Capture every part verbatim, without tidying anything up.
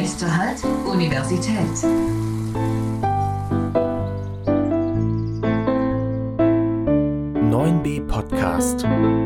Nächster Halt, Universität. neun B Podcast.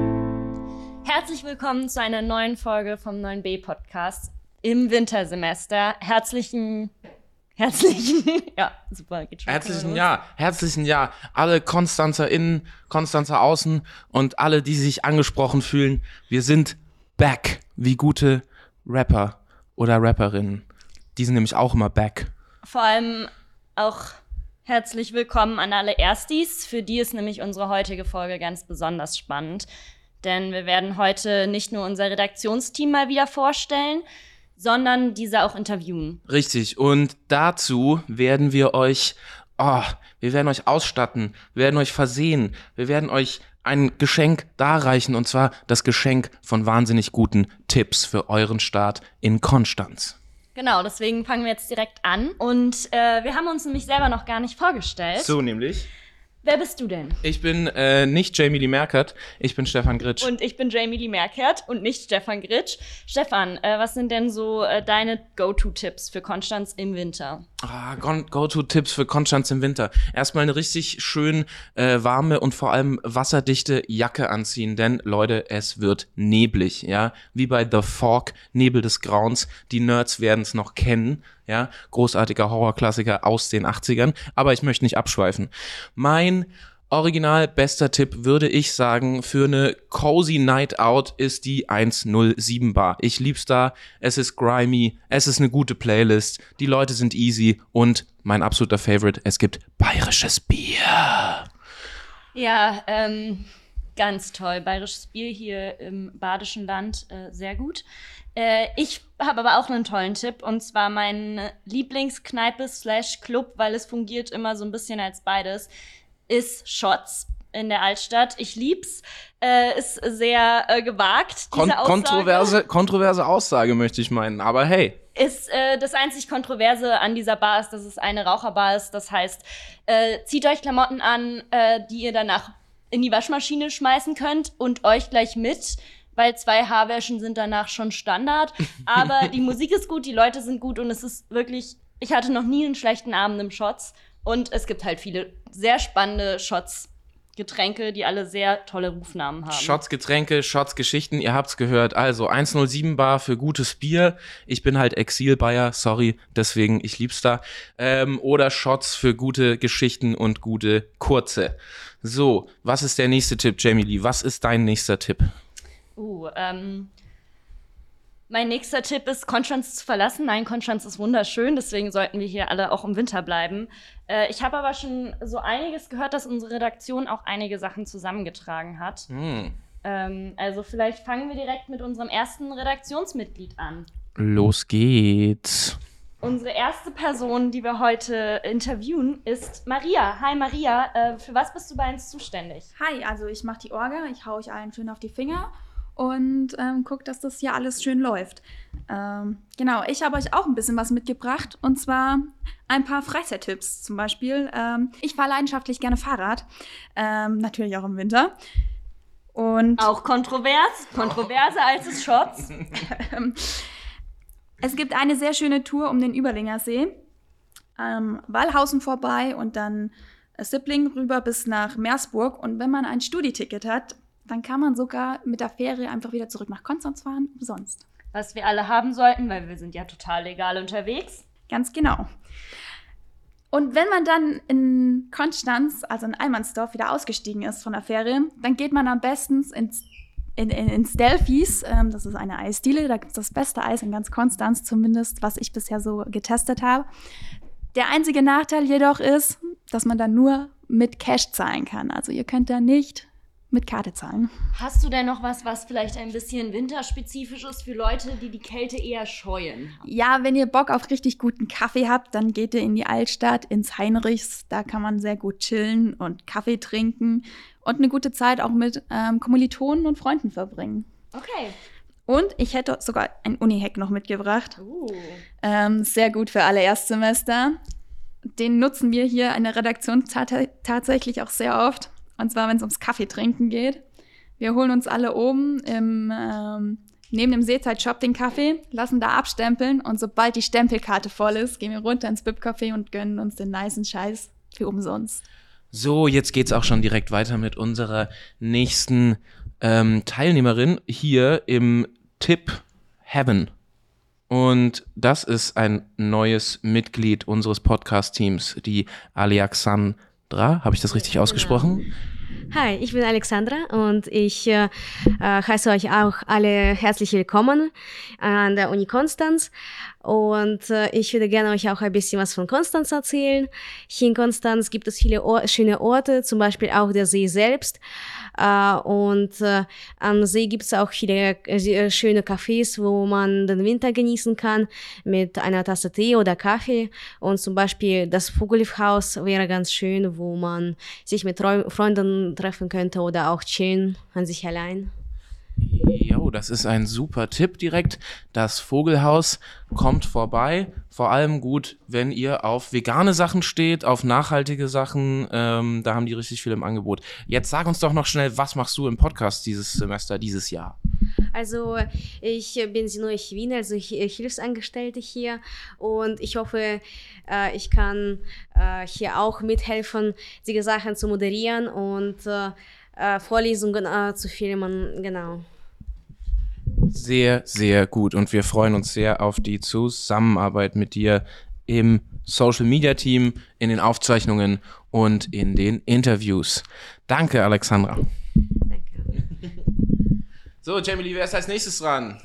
Herzlich willkommen zu einer neuen Folge vom neun B Podcast im Wintersemester. Herzlichen, herzlichen, ja, super, geht schon. Herzlichen Ja, herzlichen Ja. Alle KonstanzerInnen, Konstanzer Außen und alle, die sich angesprochen fühlen. Wir sind back, wie gute Rapper oder Rapperinnen. Die sind nämlich auch immer back. Vor allem auch herzlich willkommen an alle Erstis. Für die ist nämlich unsere heutige Folge ganz besonders spannend. Denn wir werden heute nicht nur unser Redaktionsteam mal wieder vorstellen, sondern diese auch interviewen. Richtig. Und dazu werden wir euch, oh, wir werden euch ausstatten, wir werden euch versehen, wir werden euch ein Geschenk darreichen, und zwar das Geschenk von wahnsinnig guten Tipps für euren Start in Konstanz. Genau, deswegen fangen wir jetzt direkt an. Und äh, wir haben uns nämlich selber noch gar nicht vorgestellt. So nämlich. Wer bist du denn? Ich bin äh, nicht Jamie Lee Merkert, ich bin Stefan Gritsch. Und ich bin Jamie Lee Merkert und nicht Stefan Gritsch. Stefan, äh, was sind denn so äh, deine Go-To-Tipps für Konstanz im Winter? Ah, Go-To-Tipps für Konstanz im Winter. Erstmal eine richtig schön äh, warme und vor allem wasserdichte Jacke anziehen, denn Leute, es wird neblig, ja. Wie bei The Fog, Nebel des Grauens. Die Nerds werden es noch kennen, ja. Großartiger Horrorklassiker aus den achtzigern. Aber ich möchte nicht abschweifen. Mein original bester Tipp, würde ich sagen, für eine cozy Night Out ist die hundertsieben Bar. Ich lieb's da, es ist grimy, es ist eine gute Playlist, die Leute sind easy und mein absoluter Favorite, es gibt bayerisches Bier. Ja, ähm, ganz toll. Bayerisches Bier hier im Badischen Land, äh, sehr gut. Äh, ich habe aber auch einen tollen Tipp, und zwar meine Lieblingskneipe slash Club, weil es fungiert immer so ein bisschen als beides, ist Shots in der Altstadt. Ich lieb's. Äh, ist sehr äh, gewagt, diese Kon- Aussage. Kontroverse, kontroverse Aussage, möchte ich meinen, aber hey. Ist äh, das einzig Kontroverse an dieser Bar ist, dass es eine Raucherbar ist. Das heißt, äh, zieht euch Klamotten an, äh, die ihr danach in die Waschmaschine schmeißen könnt und euch gleich mit, weil zwei Haarwäschen sind danach schon Standard. Aber die Musik ist gut, die Leute sind gut und es ist wirklich, ich hatte noch nie einen schlechten Abend im Shots. Und es gibt halt viele sehr spannende Shots, Getränke, die alle sehr tolle Rufnamen haben. Shots, Getränke, Shots, Geschichten, ihr habt's gehört. Also hundertsieben Bar für gutes Bier. Ich bin halt Exil-Bayer, sorry, deswegen, ich lieb's da. Ähm, oder Shots für gute Geschichten und gute kurze. So, was ist der nächste Tipp, Jamie Lee? Was ist dein nächster Tipp? Uh, ähm... Mein nächster Tipp ist, Konstanz zu verlassen. Nein, Konstanz ist wunderschön, deswegen sollten wir hier alle auch im Winter bleiben. Äh, ich habe aber schon so einiges gehört, dass unsere Redaktion auch einige Sachen zusammengetragen hat. Hm. Ähm, also vielleicht fangen wir direkt mit unserem ersten Redaktionsmitglied an. Los geht's. Unsere erste Person, die wir heute interviewen, ist Maria. Hi Maria, äh, für was bist du bei uns zuständig? Hi, also ich mache die Orga, ich hau euch allen schön auf die Finger und ähm, guckt, dass das hier alles schön läuft. Ähm, genau, ich habe euch auch ein bisschen was mitgebracht, und zwar ein paar Freizeittipps. Zum Beispiel, ähm, ich fahre leidenschaftlich gerne Fahrrad, ähm, natürlich auch im Winter. Und auch kontrovers, kontroverser als es Shots. Es gibt eine sehr schöne Tour um den Überlinger See, ähm, Wallhausen vorbei und dann Sippling rüber bis nach Meersburg. Und wenn man ein Studi-Ticket hat, dann kann man sogar mit der Fähre einfach wieder zurück nach Konstanz fahren, umsonst. Was wir alle haben sollten, weil wir sind ja total legal unterwegs. Ganz genau. Und wenn man dann in Konstanz, also in Almansdorf, wieder ausgestiegen ist von der Fähre, dann geht man am besten ins, in, in, ins Delphis. Ähm, das ist eine Eisdiele, da gibt es das beste Eis in ganz Konstanz, zumindest was ich bisher so getestet habe. Der einzige Nachteil jedoch ist, dass man dann nur mit Cash zahlen kann. Also ihr könnt da nicht mit Karte zahlen. Hast du denn noch was, was vielleicht ein bisschen winterspezifisch ist für Leute, die die Kälte eher scheuen? Ja, wenn ihr Bock auf richtig guten Kaffee habt, dann geht ihr in die Altstadt, ins Heinrichs. Da kann man sehr gut chillen und Kaffee trinken und eine gute Zeit auch mit ähm, Kommilitonen und Freunden verbringen. Okay. Und ich hätte sogar ein Uni-Hack noch mitgebracht. Uh. Ähm, sehr gut für alle Erstsemester. Den nutzen wir hier in der Redaktion tat- tatsächlich auch sehr oft. Und zwar, wenn es ums Kaffee trinken geht. Wir holen uns alle oben im ähm, nehmen im Seezeit-Shop den Kaffee, lassen da abstempeln und sobald die Stempelkarte voll ist, gehen wir runter ins B I P-Café und gönnen uns den nicen Scheiß für umsonst. So, jetzt geht's auch schon direkt weiter mit unserer nächsten ähm, Teilnehmerin hier im Tip Heaven. Und das ist ein neues Mitglied unseres Podcast-Teams, die Alexandra. Habe ich das richtig ausgesprochen? Hi, ich bin Alexandra und ich äh, heiße euch auch alle herzlich willkommen an der Uni Konstanz. Und äh, ich würde gerne euch auch ein bisschen was von Konstanz erzählen. Hier in Konstanz gibt es viele Or- schöne Orte, zum Beispiel auch der See selbst. Äh, und äh, am See gibt es auch viele äh, schöne Cafés, wo man den Winter genießen kann mit einer Tasse Tee oder Kaffee. Und zum Beispiel das Vogelhaus wäre ganz schön, wo man sich mit Treu- Freunden treffen könnte oder auch chillen an sich allein. Jo, das ist ein super Tipp direkt. Das Vogelhaus kommt vorbei. Vor allem gut, wenn ihr auf vegane Sachen steht, auf nachhaltige Sachen. Ähm, da haben die richtig viel im Angebot. Jetzt sag uns doch noch schnell, was machst du im Podcast dieses Semester, dieses Jahr? Also ich bin Sinoi Wien, also ich, Hilfsangestellte hier und ich hoffe, äh, ich kann äh, hier auch mithelfen, diese Sachen zu moderieren und äh, Vorlesungen äh, zu filmen, genau. Sehr, sehr gut und wir freuen uns sehr auf die Zusammenarbeit mit dir im Social-Media-Team, in den Aufzeichnungen und in den Interviews. Danke, Alexandra. Danke. So, Jamie Lee, wer ist als nächstes dran?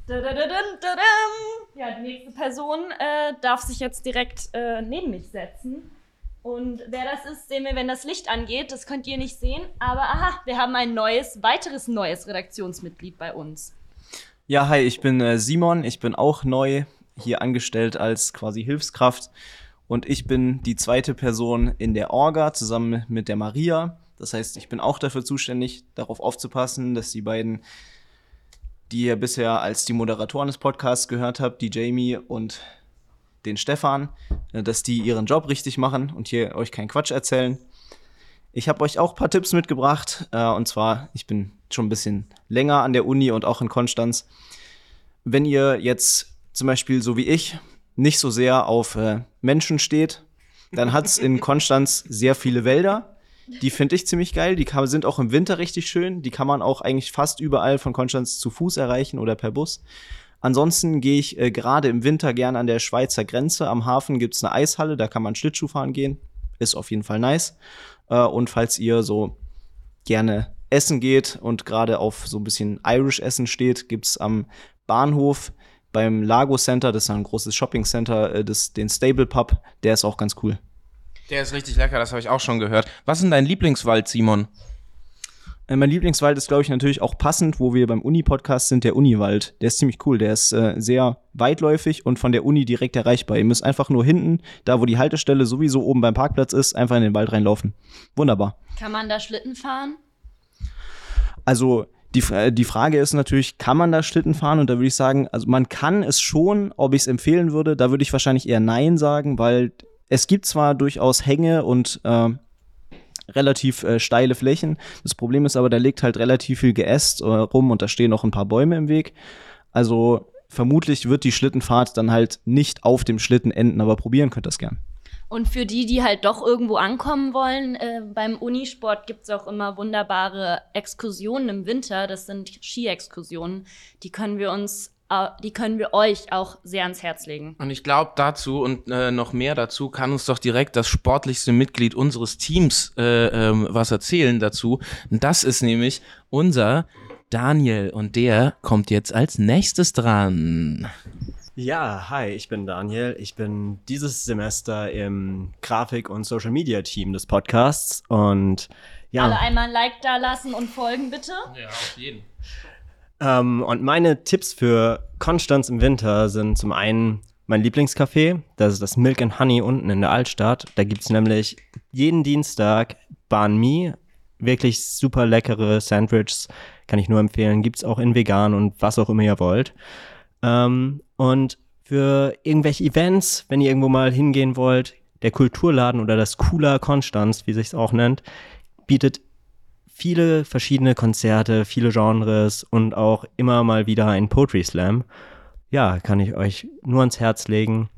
Ja, die nächste Person äh, darf sich jetzt direkt äh, neben mich setzen. Und wer das ist, sehen wir, wenn das Licht angeht. Das könnt ihr nicht sehen. Aber aha, wir haben ein neues, weiteres neues Redaktionsmitglied bei uns. Ja, hi, ich bin äh, Simon. Ich bin auch neu hier angestellt als quasi Hilfskraft. Und ich bin die zweite Person in der Orga zusammen mit der Maria. Das heißt, ich bin auch dafür zuständig, darauf aufzupassen, dass die beiden, die ihr bisher als die Moderatoren des Podcasts gehört habt, die Jamie und den Stefan, dass die ihren Job richtig machen und hier euch keinen Quatsch erzählen. Ich habe euch auch ein paar Tipps mitgebracht. Äh, und zwar, ich bin schon ein bisschen länger an der Uni und auch in Konstanz. Wenn ihr jetzt zum Beispiel, so wie ich, nicht so sehr auf äh, Menschen steht, dann hat es in Konstanz sehr viele Wälder. Die finde ich ziemlich geil. Die kann, sind auch im Winter richtig schön. Die kann man auch eigentlich fast überall von Konstanz zu Fuß erreichen oder per Bus. Ansonsten gehe ich äh, gerade im Winter gerne an der Schweizer Grenze. Am Hafen gibt es eine Eishalle, da kann man Schlittschuh fahren gehen. Ist auf jeden Fall nice. Äh, und falls ihr so gerne essen geht und gerade auf so ein bisschen Irish Essen steht, gibt es am Bahnhof beim Lago Center, das ist ein großes Shopping Center, äh, das, den Stable Pub, der ist auch ganz cool. Der ist richtig lecker, das habe ich auch schon gehört. Was ist denn dein Lieblingswald, Simon? Äh, mein Lieblingswald ist, glaube ich, natürlich auch passend, wo wir beim Uni-Podcast sind, der Uniwald. Der ist ziemlich cool, der ist äh, sehr weitläufig und von der Uni direkt erreichbar. Ihr müsst einfach nur hinten, da wo die Haltestelle sowieso oben beim Parkplatz ist, einfach in den Wald reinlaufen. Wunderbar. Kann man da Schlitten fahren? Also die, die Frage ist natürlich, kann man da Schlitten fahren? Und da würde ich sagen, also man kann es schon. Ob ich es empfehlen würde, da würde ich wahrscheinlich eher Nein sagen, weil es gibt zwar durchaus Hänge und äh, relativ äh, steile Flächen. Das Problem ist aber, da liegt halt relativ viel Geäst äh, rum und da stehen noch ein paar Bäume im Weg. Also vermutlich wird die Schlittenfahrt dann halt nicht auf dem Schlitten enden, aber probieren könnt ihr das gern. Und für die, die halt doch irgendwo ankommen wollen, äh, beim Unisport gibt es auch immer wunderbare Exkursionen im Winter. Das sind Ski-Exkursionen. Die können wir uns, äh, die können wir euch auch sehr ans Herz legen. Und ich glaube, dazu und äh, noch mehr dazu kann uns doch direkt das sportlichste Mitglied unseres Teams äh, ähm, was erzählen dazu. Das ist nämlich unser Daniel und der kommt jetzt als nächstes dran. Ja, hi, ich bin Daniel. Ich bin dieses Semester im Grafik- und Social-Media-Team des Podcasts und ja. Alle einmal ein Like da lassen und folgen, bitte. Ja, auf jeden. Ähm, und meine Tipps für Konstanz im Winter sind zum einen mein Lieblingscafé, das ist das Milk and Honey unten in der Altstadt. Da gibt's nämlich jeden Dienstag Banh Mi, wirklich super leckere Sandwiches, kann ich nur empfehlen. Gibt's auch in vegan und was auch immer ihr wollt. Ähm, und für irgendwelche Events, wenn ihr irgendwo mal hingehen wollt, der Kulturladen oder das Cooler Konstanz, wie sich's auch nennt, bietet viele verschiedene Konzerte, viele Genres und auch immer mal wieder ein Poetry Slam. Ja, kann ich euch nur ans Herz legen.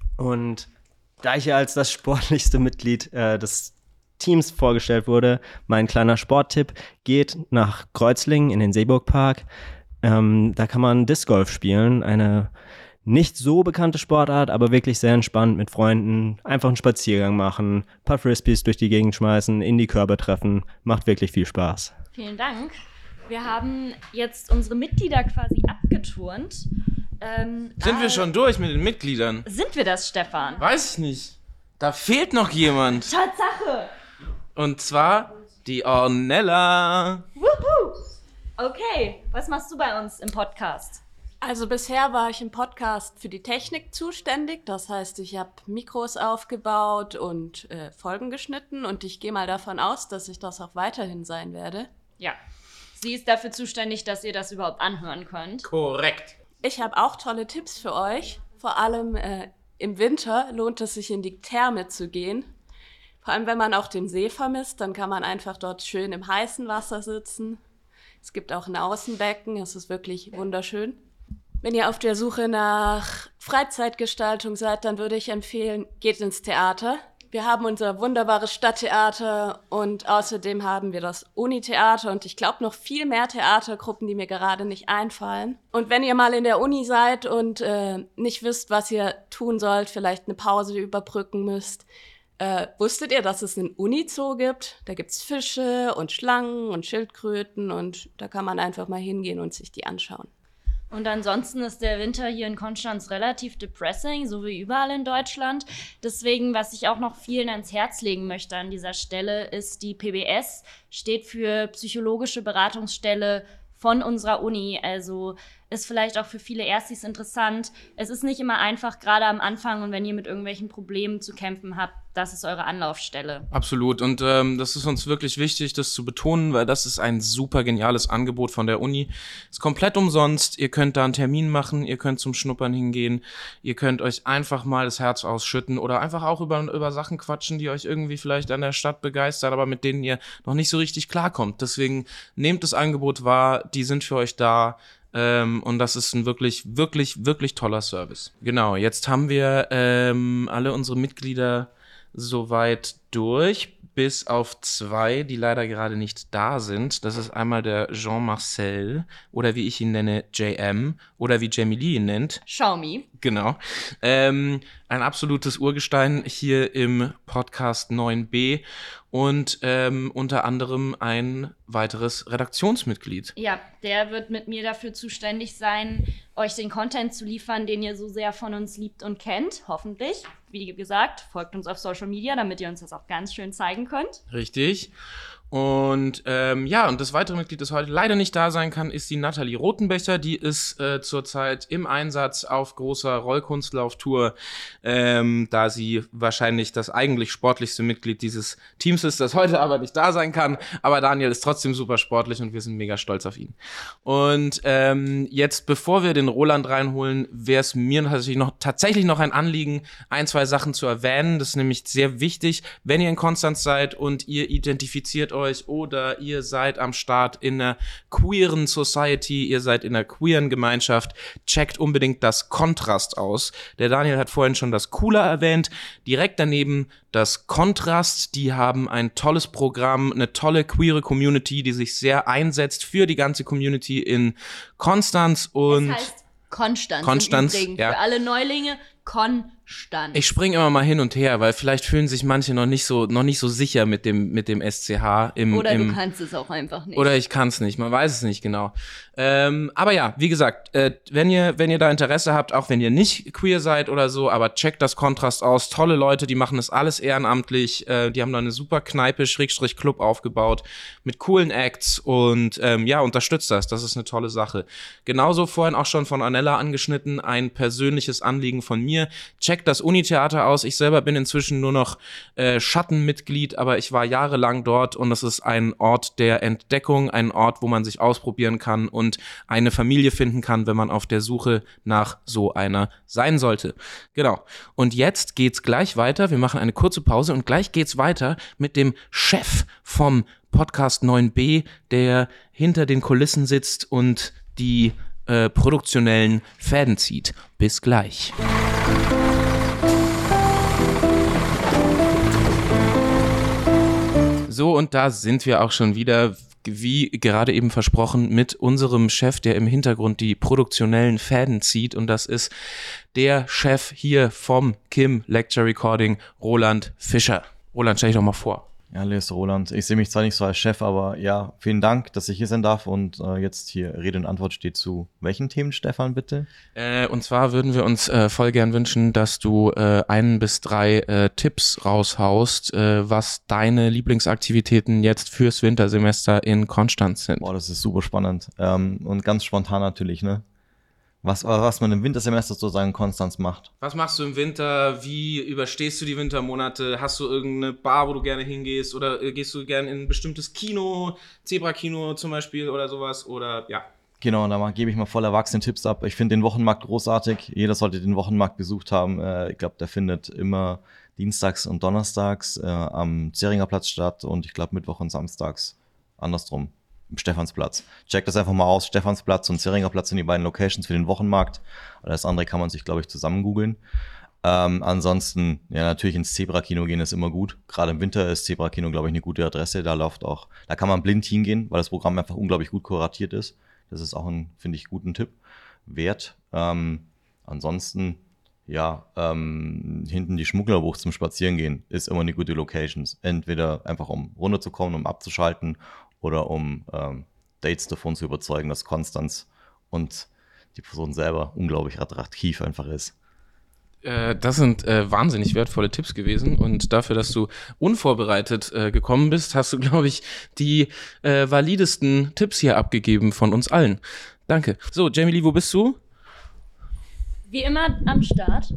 Und da ich ja als das sportlichste Mitglied äh, des Teams vorgestellt wurde, mein kleiner Sporttipp geht nach Kreuzlingen in den Seeburgpark. Ähm, da kann man Disc Golf spielen, eine nicht so bekannte Sportart, aber wirklich sehr entspannt mit Freunden. Einfach einen Spaziergang machen, ein paar Frisbees durch die Gegend schmeißen, in die Körbe treffen. Macht wirklich viel Spaß. Vielen Dank. Wir haben jetzt unsere Mitglieder quasi abgeturnt. Ähm, Sind äh, wir schon durch mit den Mitgliedern? Sind wir das, Stefan? Weiß ich nicht. Da fehlt noch jemand. Tatsache. Und zwar die Ornella. Wuhu. Okay, was machst du bei uns im Podcast? Also bisher war ich im Podcast für die Technik zuständig. Das heißt, ich habe Mikros aufgebaut und äh, Folgen geschnitten. Und ich gehe mal davon aus, dass ich das auch weiterhin sein werde. Ja, sie ist dafür zuständig, dass ihr das überhaupt anhören könnt. Korrekt. Ich habe auch tolle Tipps für euch. Vor allem äh, im Winter lohnt es sich, in die Therme zu gehen. Vor allem, wenn man auch den See vermisst, dann kann man einfach dort schön im heißen Wasser sitzen. Es gibt auch ein Außenbecken, es ist wirklich wunderschön. Wenn ihr auf der Suche nach Freizeitgestaltung seid, dann würde ich empfehlen, geht ins Theater. Wir haben unser wunderbares Stadttheater und außerdem haben wir das Uni-Theater und ich glaube noch viel mehr Theatergruppen, die mir gerade nicht einfallen. Und wenn ihr mal in der Uni seid und äh, nicht wisst, was ihr tun sollt, vielleicht eine Pause überbrücken müsst, äh, wusstet ihr, dass es einen Uni-Zoo gibt? Da gibt's Fische und Schlangen und Schildkröten und da kann man einfach mal hingehen und sich die anschauen. Und ansonsten ist der Winter hier in Konstanz relativ depressing, so wie überall in Deutschland. Deswegen, was ich auch noch vielen ans Herz legen möchte an dieser Stelle, ist die P B S, steht für Psychologische Beratungsstelle von unserer Uni. Also ist vielleicht auch für viele Erstis interessant. Es ist nicht immer einfach, gerade am Anfang und wenn ihr mit irgendwelchen Problemen zu kämpfen habt, das ist eure Anlaufstelle. Absolut. Und ähm, das ist uns wirklich wichtig, das zu betonen, weil das ist ein super geniales Angebot von der Uni. Ist komplett umsonst. Ihr könnt da einen Termin machen, ihr könnt zum Schnuppern hingehen, ihr könnt euch einfach mal das Herz ausschütten oder einfach auch über, über Sachen quatschen, die euch irgendwie vielleicht an der Stadt begeistern, aber mit denen ihr noch nicht so richtig klarkommt. Deswegen nehmt das Angebot wahr, die sind für euch da. Ähm, und das ist ein wirklich, wirklich, wirklich toller Service. Genau, jetzt haben wir ähm, alle unsere Mitglieder soweit durch, bis auf zwei, die leider gerade nicht da sind. Das ist einmal der Jean-Marcel oder wie ich ihn nenne, J M oder wie Jamie Lee ihn nennt. Xiaomi. Genau. Ähm, ein absolutes Urgestein hier im Podcast neun b und ähm, unter anderem ein weiteres Redaktionsmitglied. Ja, der wird mit mir dafür zuständig sein, euch den Content zu liefern, den ihr so sehr von uns liebt und kennt, hoffentlich. Wie gesagt, folgt uns auf Social Media, damit ihr uns das auch ganz schön zeigen könnt. Richtig. Und ähm, ja, und das weitere Mitglied, das heute leider nicht da sein kann, ist die Nathalie Rotenbecher. Die ist äh, zurzeit im Einsatz auf großer Rollkunstlauftour, ähm, da sie wahrscheinlich das eigentlich sportlichste Mitglied dieses Teams ist, das heute aber nicht da sein kann. Aber Daniel ist trotzdem super sportlich und wir sind mega stolz auf ihn. Und ähm, jetzt, bevor wir den Roland reinholen, wäre es mir natürlich noch, tatsächlich noch ein Anliegen, ein, zwei Sachen zu erwähnen. Das ist nämlich sehr wichtig, wenn ihr in Konstanz seid und ihr identifiziert euch oder ihr seid am Start in einer queeren Society, ihr seid in einer queeren Gemeinschaft, checkt unbedingt das Kontrast aus. Der Daniel hat vorhin schon das Cooler erwähnt, direkt daneben das Kontrast, die haben ein tolles Programm, eine tolle queere Community, die sich sehr einsetzt für die ganze Community in Konstanz und Das heißt Konstanz. Konstanz, im Übrigen. ja. Für alle Neulinge, Konstanz. Ich springe immer mal hin und her, weil vielleicht fühlen sich manche noch nicht so noch nicht so sicher mit dem mit dem S C H im Oder im, du kannst es auch einfach nicht. Oder ich kann es nicht, man weiß es nicht genau. Ähm, aber ja, wie gesagt, äh, wenn ihr wenn ihr da Interesse habt, auch wenn ihr nicht queer seid oder so, aber checkt das Kontrast aus. Tolle Leute, die machen das alles ehrenamtlich. Äh, die haben da eine super Kneipe, Schrägstrich Club aufgebaut mit coolen Acts und ähm, ja, unterstützt das. Das ist eine tolle Sache. Genauso vorhin auch schon von Ornella angeschnitten, ein persönliches Anliegen von mir. Checkt das Uni-Theater aus. Ich selber bin inzwischen nur noch äh, Schattenmitglied, aber ich war jahrelang dort und es ist ein Ort der Entdeckung, ein Ort, wo man sich ausprobieren kann und eine Familie finden kann, wenn man auf der Suche nach so einer sein sollte. Genau. Und jetzt geht's gleich weiter. Wir machen eine kurze Pause und gleich geht's weiter mit dem Chef vom Podcast neun b, der hinter den Kulissen sitzt und die äh, produktionellen Fäden zieht. Bis gleich. So, und da sind wir auch schon wieder, wie gerade eben versprochen, mit unserem Chef, der im Hintergrund die produktionellen Fäden zieht. Und das ist der Chef hier vom Kim Lecture Recording, Roland Fischer. Roland, stell dich doch mal vor. Ja, hallo, ist Roland. Ich sehe mich zwar nicht so als Chef, aber ja, vielen Dank, dass ich hier sein darf und äh, jetzt hier Rede und Antwort steht zu welchen Themen, Stefan, bitte? Äh, und zwar würden wir uns äh, voll gern wünschen, dass du äh, ein bis drei äh, Tipps raushaust, äh, was deine Lieblingsaktivitäten jetzt fürs Wintersemester in Konstanz sind. Boah, das ist super spannend ähm, und ganz spontan natürlich, ne? Was, was man im Wintersemester sozusagen in Konstanz macht. Was machst du im Winter? Wie überstehst du die Wintermonate? Hast du irgendeine Bar, wo du gerne hingehst? Oder äh, gehst du gerne in ein bestimmtes Kino, Zebra-Kino zum Beispiel oder sowas? Oder ja. Genau, da gebe ich mal voll erwachsene Tipps ab. Ich finde den Wochenmarkt großartig. Jeder sollte den Wochenmarkt besucht haben. Äh, ich glaube, der findet immer dienstags und donnerstags äh, am Zeringer Platz statt und ich glaube Mittwoch und samstags andersrum. Im Stephansplatz. Checkt das einfach mal aus. Stephansplatz und Zeringer Platz sind die beiden Locations für den Wochenmarkt. Das andere kann man sich, glaube ich, zusammen googeln. Ähm, ansonsten, ja, natürlich ins Zebra-Kino gehen ist immer gut. Gerade im Winter ist Zebra-Kino, glaube ich, eine gute Adresse. Da läuft auch, da kann man blind hingehen, weil das Programm einfach unglaublich gut kuratiert ist. Das ist auch ein, finde ich, guten Tipp wert. Ähm, ansonsten, ja, ähm, hinten die Schmugglerbucht zum Spazierengehen ist immer eine gute Location. Entweder einfach um runterzukommen, um abzuschalten oder um ähm, Dates davon zu überzeugen, dass Konstanz und die Person selber unglaublich attraktiv einfach ist. Äh, das sind äh, wahnsinnig wertvolle Tipps gewesen und dafür, dass du unvorbereitet äh, gekommen bist, hast du, glaube ich, die äh, validesten Tipps hier abgegeben von uns allen. Danke. So, Jamie Lee, wo bist du? Wie immer am Start.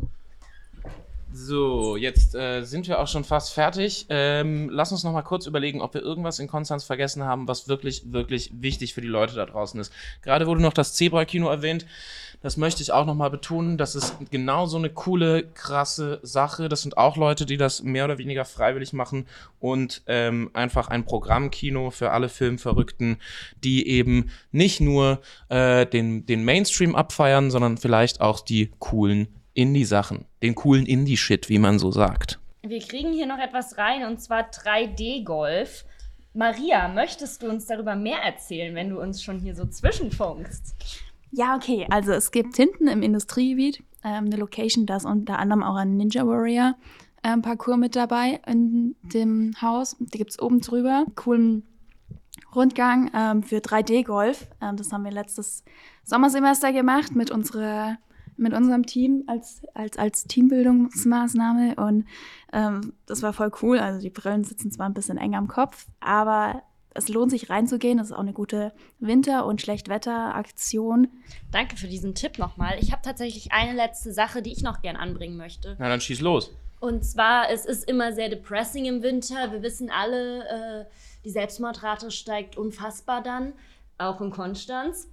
So, jetzt äh, sind wir auch schon fast fertig. Ähm, lass uns noch mal kurz überlegen, ob wir irgendwas in Konstanz vergessen haben, was wirklich, wirklich wichtig für die Leute da draußen ist. Gerade wurde noch das Zebra-Kino erwähnt. Das möchte ich auch noch mal betonen. Das ist genau so eine coole, krasse Sache. Das sind auch Leute, die das mehr oder weniger freiwillig machen und ähm, einfach ein Programmkino für alle Filmverrückten, die eben nicht nur äh, den, den Mainstream abfeiern, sondern vielleicht auch die coolen Indie-Sachen, den coolen Indie-Shit, wie man so sagt. Wir kriegen hier noch etwas rein, und zwar drei D Golf. Maria, möchtest du uns darüber mehr erzählen, wenn du uns schon hier so zwischenfunkst? Ja, okay. Also es gibt hinten im Industriegebiet ähm, eine Location, da ist unter anderem auch ein Ninja Warrior ähm, Parcours mit dabei in dem Haus. Die gibt es oben drüber. Coolen Rundgang ähm, für drei D Golf. Ähm, das haben wir letztes Sommersemester gemacht mit unserer mit unserem Team als, als, als Teambildungsmaßnahme und ähm, das war voll cool. Also die Brillen sitzen zwar ein bisschen eng am Kopf, aber es lohnt sich reinzugehen. Das ist auch eine gute Winter- und Schlechtwetter-Aktion. Danke für diesen Tipp nochmal. Ich habe tatsächlich eine letzte Sache, die ich noch gern anbringen möchte. Na, dann schieß los. Und zwar, es ist immer sehr depressing im Winter. Wir wissen alle, äh, die Selbstmordrate steigt unfassbar dann, auch in Konstanz.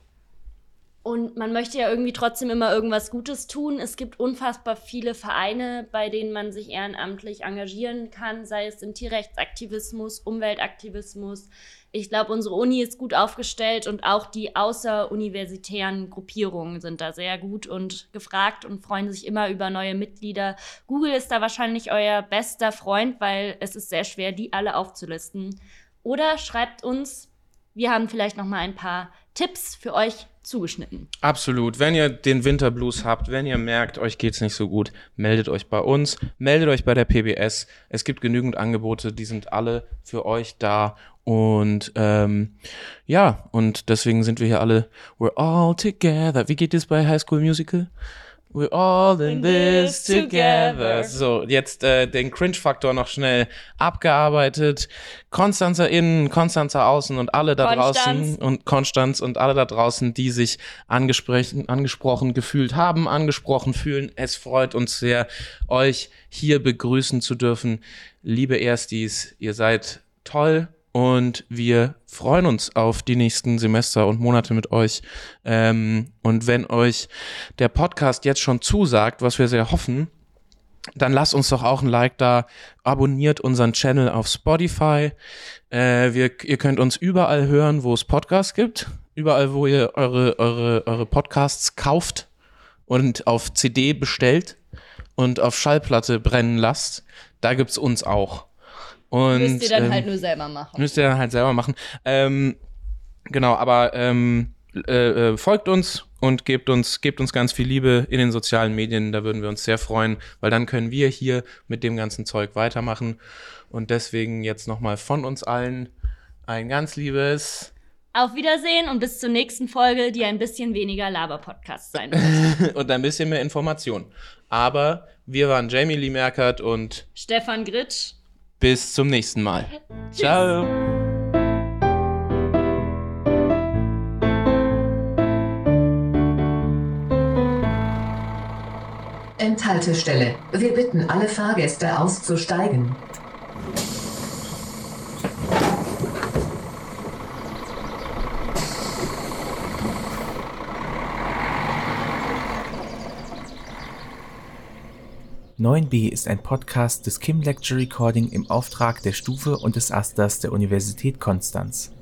Und man möchte ja irgendwie trotzdem immer irgendwas Gutes tun. Es gibt unfassbar viele Vereine, bei denen man sich ehrenamtlich engagieren kann, sei es im Tierrechtsaktivismus, Umweltaktivismus. Ich glaube, unsere Uni ist gut aufgestellt und auch die außeruniversitären Gruppierungen sind da sehr gut und gefragt und freuen sich immer über neue Mitglieder. Google ist da wahrscheinlich euer bester Freund, weil es ist sehr schwer, die alle aufzulisten. Oder schreibt uns, wir haben vielleicht noch mal ein paar Tipps für euch zugeschnitten. Absolut. Wenn ihr den Winterblues habt, wenn ihr merkt, euch geht's nicht so gut, meldet euch bei uns, meldet euch bei der P B S. Es gibt genügend Angebote, die sind alle für euch da. Und ähm, ja, und deswegen sind wir hier alle, we're all together. Wie geht es bei High School Musical? We're all in this together. So, jetzt äh, den Cringe-Faktor noch schnell abgearbeitet. Konstanzer innen, Konstanzer außen und alle da Konstanz. draußen und Konstanz und alle da draußen, die sich angesprochen, angesprochen gefühlt haben, angesprochen fühlen. Es freut uns sehr, euch hier begrüßen zu dürfen. Liebe Erstis, ihr seid toll. Und wir freuen uns auf die nächsten Semester und Monate mit euch. Ähm, und wenn euch der Podcast jetzt schon zusagt, was wir sehr hoffen, dann lasst uns doch auch ein Like da, abonniert unseren Channel auf Spotify. Äh, wir, ihr könnt uns überall hören, wo es Podcasts gibt. Überall, wo ihr eure, eure, eure Podcasts kauft und auf C D bestellt und auf Schallplatte brennen lasst. Da gibt's uns auch. Und, müsst ihr dann ähm, halt nur selber machen. Müsst ihr dann halt selber machen. Ähm, genau, aber ähm, äh, äh, folgt uns und gebt uns, gebt uns ganz viel Liebe in den sozialen Medien. Da würden wir uns sehr freuen, weil dann können wir hier mit dem ganzen Zeug weitermachen. Und deswegen jetzt nochmal von uns allen ein ganz liebes Auf Wiedersehen und bis zur nächsten Folge, die ein bisschen weniger Laber-Podcast sein wird. und ein bisschen mehr Information. Aber wir waren Jamie Lee Merkert und Stefan Gritsch. Bis zum nächsten Mal. Ciao. Endhaltestelle. Wir bitten alle Fahrgäste auszusteigen. neun b ist ein Podcast des Kim Lecture Recording im Auftrag der Stufe und des Asters der Universität Konstanz.